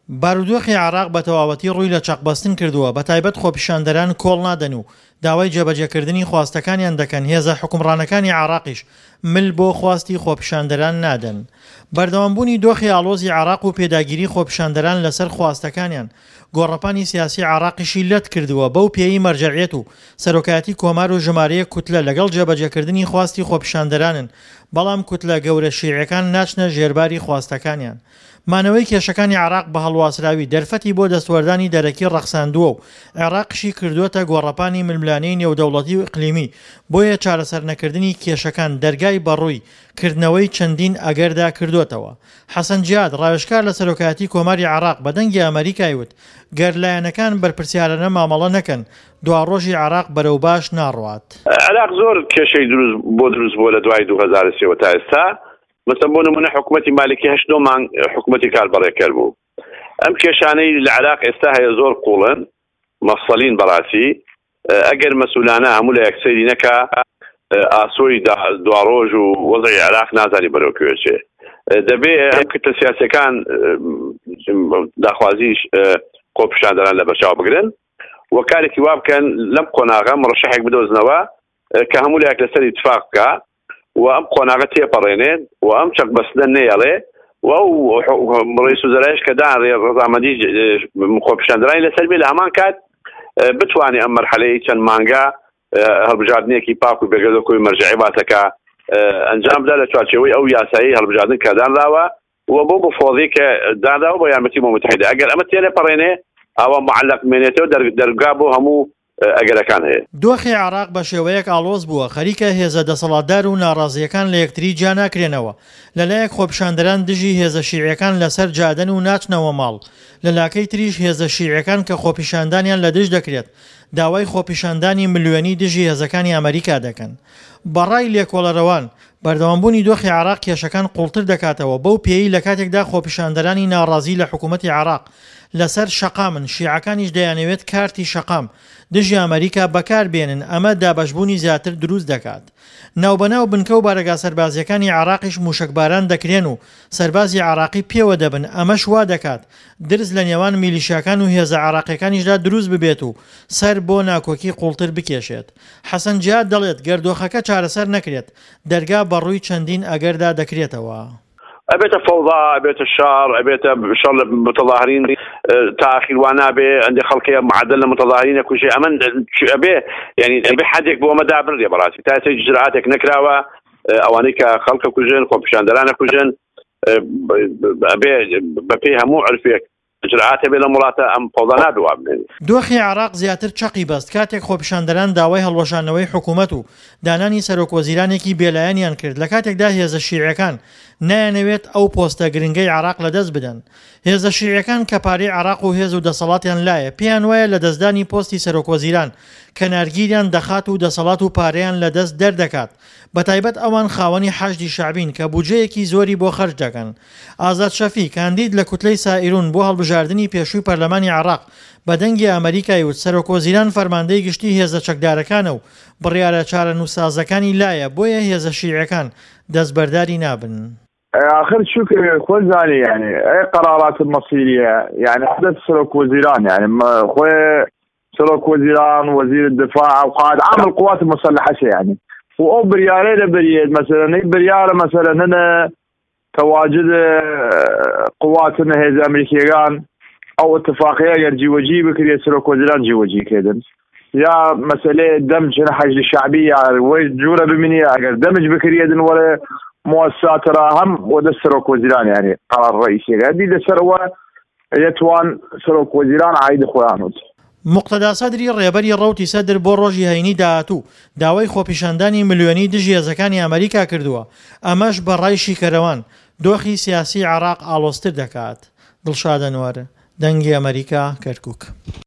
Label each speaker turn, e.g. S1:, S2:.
S1: بارودۆخی عێراق بە تەواوەتی ڕووی لە چەقبەستن کردووە، بە تایبەت خۆپیشاندەران کۆڵ نادەن و داوای جێبەجێکردنی خواستەکانیان دەکەن. هێزە حکومڕانەکانی عێراقیش مل بۆ خواستی خۆپیشاندەران نادەن. بەردەوامبوونی دۆخی ئاڵۆزی عێراق و پێداگیری خۆپیشاندەران لەسەر خواستەکانیان گۆڕەپانی سیاسی عێراقیشی لەت کردووە بەو پێی مەرجەعیەت و سەرۆکایەتی کۆمار و ژمارەیە کوتلە لەگەڵ جێبەجێکردنی خواستی خۆپیشاندەرانن، بەڵام کوتلە گەورە شیعەکان ناچنە ژێرباری خواستەکانیان. مانەوەی کێشەکانی عێراق بە هەڵواسراوی دەرفەتی بۆ دەستوەردانی دەرەکی ڕەخساندووە و عێراقیشی کردووەتە گۆڕەپانی ململانەی نێودەوڵەتی و ئیقلیمی. بۆیە چارەسەر نەکردنی کێشەکان دەرگای بەڕووی کردنەوەی چەندین ئەگەردا کردوتەوە. حەسەن جیاد ڕاوێژکار لە سەرۆکایەتی کۆماری عێراق بە دەنگی ئەمریکای وت گەر لایەنەکان بەرپرسیارانە مامەڵە نەکەن دوڕۆژی عێراق بەرەو باش ناڕوات.
S2: عێراق زۆر کێشەی دروست بووە لە دوای 2003 تا ئێستا. مثلا بۆ نمونە حکوومەتی مالکی 8 مانگ حکوومەتی کاربەڕێکەر بوو. ئەم کێشانەی لە عێراق ئێستا هەیە زۆر قوڵن مەفسەڵین بەڕاستی. ئەگەر مەسئولانە هەموو لە یەکسەری نەکا ئاسۆی دواڕۆژ و وەزعی عێراق نازانی بەرەو کوێچێ. دەبێ ئەم کتە سیاسەکان داخوازی خۆپیشاندەران لە بەرچاو بگرن و کارێکی وا بکەن لەم قۆناغە مڕەشەحێک بدۆزنەوە کە هەموو لایەک لەسەر ئیتفاق بکە و ئەم قۆناغە تێپەڕێنێن و ئەم چەکبەستنە نێڵێ و ڕئیس وزەرایش کە داڕێ ڕەزامەندی خۆپیشاندەرانی لەسەر بێ لە هەمان کات بتوانێت ئەم مەرحەلەی چەند مانگە هەڵبژاردنێکی پاک و بێگەدەکۆی مەرجەعی باتەکە ئەنجام بدا لە چوارچێوەی ئەو یاسایی هەڵبژاردن کە دانراوە و بۆ بفۆڵی کە داداوە بە یارمەتی ئەمم متحیدە. ئەگەر ئەمە تێنەپەڕێنێ ئەوە معلق مێنێتەوە دەرگا بۆ هەموو ئەگەرەکان هەیە.
S1: دۆخی عێراق بە شێوەیەک ئاڵۆز بووە، خەریکە هێزە دەسەڵاتدار و ناڕازیەکان لە یەکتری جا ناکرێنەوە. لەلایەک خۆپیشاندەران دژی هێزە شیعیەکان لەسەر جادەن و ناچنەوە ماڵ، لە لاکەی تریش هێزە شیعیەکان کە خۆپیشاندانیان لە دژ دەکرێت داوای خۆپیشاندانی ملیۆنی دژی هێزەکانی ئەمریکا دەکەن. بەڕای لێکۆڵەرەوان بەردەوامبوونی دۆخی عێراق کێشەکان قوڵتر دەکاتەوە، بەو پێی لە کاتێکدا خۆپیشاندەرانی ناڕازی لە حکوومەتی عێراق لەسەر شەقامن، شیعەکانیش دەیانەوێت کارتی شەقام دژی ئەمریکا بەکاربێنن. ئەمە دابەشبوونی زیاتر دروست دەکات. ناوبەناو بنکە و بارەگا سەربازیەکانی عێراقیش موشکباران دەکرێن و سەربازی عێراقی پێوە دەبن. ئەمەش وا دەکات درز لە نێوان میلیشیاکان و هێزە عێراقیەکانیشدا دروست ببێت و سەر بۆ ناکۆکی قوڵتر بکێشێت. حەسەن جیاد دەڵێت گەردۆخەکە چارەسەر نەکرێت دەرگا بەڕووی چەندین ئەگەردا دەکرێتەوە.
S2: ئەبێتە فەوضا، ئەبێتە شار، ئەبێتە شەڕ لە متەظاهرین تاخیر وانابێ ئەندێ خەڵکی معدل لە متەظاهرینە کوژێ ئەمە ئەبێ یعنی ئەبێ حەدێک بۆ ئەمە دابنرێ بەڕاستی تا ئێستا ئیجراعاتێک نەکراوە ئەوانەی کە خەڵکە کوژن خۆپیشاندەرانە کوژن ئەبێ بەپێی هەموو عرفێک ئیجراعات هەبێ لە وڵاتە ئەم فەوضا نابێ بێنێ.
S1: دۆخی عێراق زیاتر چەقی بەست کاتێک خۆپیشاندەران داوای هەڵوەشانەوەی حکوومەت و دانانی سەرۆکوەزیرانێکی بێلایەنیان کرد لە کاتێکدا هێزە شیعیەکان نایەنەوێت ئەو پۆستە گرنگەی عێراق لەدەست بدەن. هێزە شیعیەکان کە پارەی عێراق و هێز و دەسەڵاتیان لایە پێیان وایە لە دەستدانی پۆستی سەرۆکوەزیران کەنارگیریان دەخات و دەسەڵات و پارەیان لەدەست دەردەکات. بەتایبەت ئەوان خاوەنی حەشدی شعبین کە بودجەیەکی زۆری بۆ خەرج دەکەن. ئازاد شەفی کاندید لە کوتلەی سائیرون بۆ هەڵبژاردننی پێشووی پەرلەمانی عێراق بە دەنگی ئەمریکای وت سەرۆکوەزیران فەرماندەی گشتی هێزە چەکدارەکانە و بڕیارە چارەنووسازەکانی لایە، بۆیە هێزە شیعیەکان دەستبەرداری نابن.
S3: آخر شو خوي زاني يعني اي قرارات المصيريه يعني حدث سلوك وزيران يعني خوي سلوك وزيران وزير الدفاع وقائد عام القوات المسلحه يعني و برياري لبريد مثلا برياره مثلا هنا تواجد قواتنا هي الامريكيان او اتفاقيه يرجي وجيب كري سلوك وزيران جي وجي كده يا مساله دمج حج الشعبيه وجوره بمنيه اگر دمج بكريدن ولا مؤسسات راهم وده سروك وزيران يعني قرار رئيسي هذه ده سروه يتوان سروك وزيران عايد خوانوت.
S1: مقتدا سەدری ڕێبەری ڕەوتی سەدر بۆ ڕۆژی هەینی داهاتوو داوای خۆپیشاندانی ملیۆنی دژی هێزەکانی ئەمریکا کردووە. ئەمەش بە ڕای شیکەرەوان دۆخی سیاسی عێراق ئاڵۆزتر دەکات. دڵشاد ئەنوەر، دەنگی ئەمریکا، کەرکووک.